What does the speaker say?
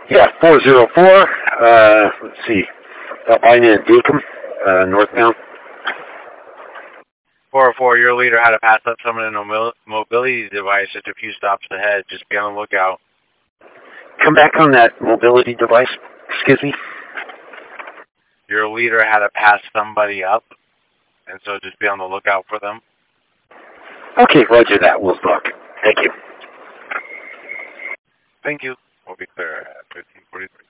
Yeah, 404. Let's see. Line in Deacon, northbound. 404, your leader had to pass up someone in a mobility device just a few stops ahead. Just be on the lookout. Come back on that mobility device. Excuse me. Your leader had to pass somebody up, and so just be on the lookout for them. Okay, roger that. We'll talk. Thank you. Thank you. We'll be clear at 1543.